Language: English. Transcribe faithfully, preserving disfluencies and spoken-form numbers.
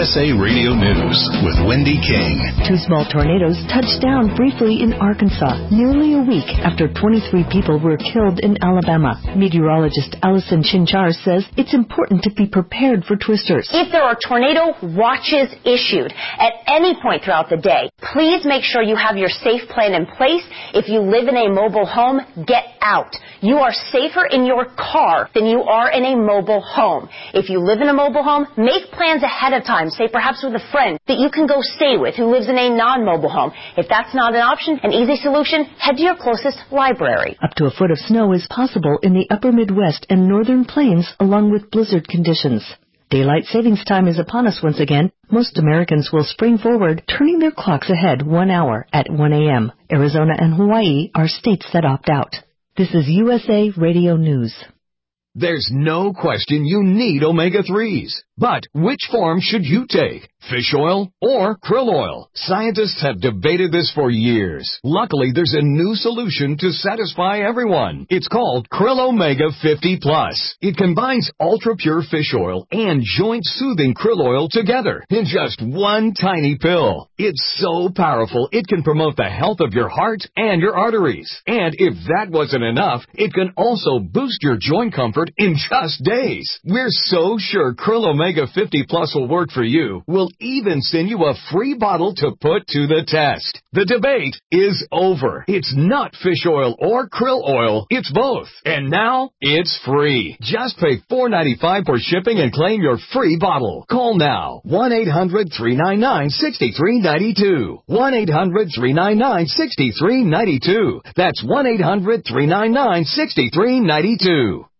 S A Radio News with Wendy King. Two small tornadoes touched down briefly in Arkansas nearly a week after twenty-three people were killed in Alabama. Meteorologist Allison Chinchar says it's important to be prepared for twisters. If there are tornado watches issued at any point throughout the day, please make sure you have your safe plan in place. If you live in a mobile home, get out. You are safer in your car than you are in a mobile home. If you live in a mobile home, make plans ahead of time, say perhaps with a friend that you can go stay with who lives in a non-mobile home. If that's not an option, an easy solution, head to your closest library. Up to a foot of snow is possible in the upper Midwest and northern plains along with blizzard conditions. Daylight savings time is upon us once again. Most Americans will spring forward, turning their clocks ahead one hour at one a.m. Arizona and Hawaii are states that opt out. This is U S A Radio News. There's no question you need omega threes. But which form should you take? Fish oil or krill oil? Scientists have debated this for years. Luckily, there's a new solution to satisfy everyone. It's called Krill Omega fifty plus. It combines ultra-pure fish oil and joint-soothing krill oil together in just one tiny pill. It's so powerful, it can promote the health of your heart and your arteries. And if that wasn't enough, it can also boost your joint comfort in just days. We're so sure Krill Omega fifty plus will work for you. We'll even send you a free bottle to put to the test. The debate is over. It's not fish oil or krill oil. It's both. And now it's free. Just pay four dollars and ninety-five cents for shipping and claim your free bottle. Call now. one eight hundred three nine nine six three nine two. one eight hundred three nine nine six three nine two. That's one eight hundred three nine nine six three nine two.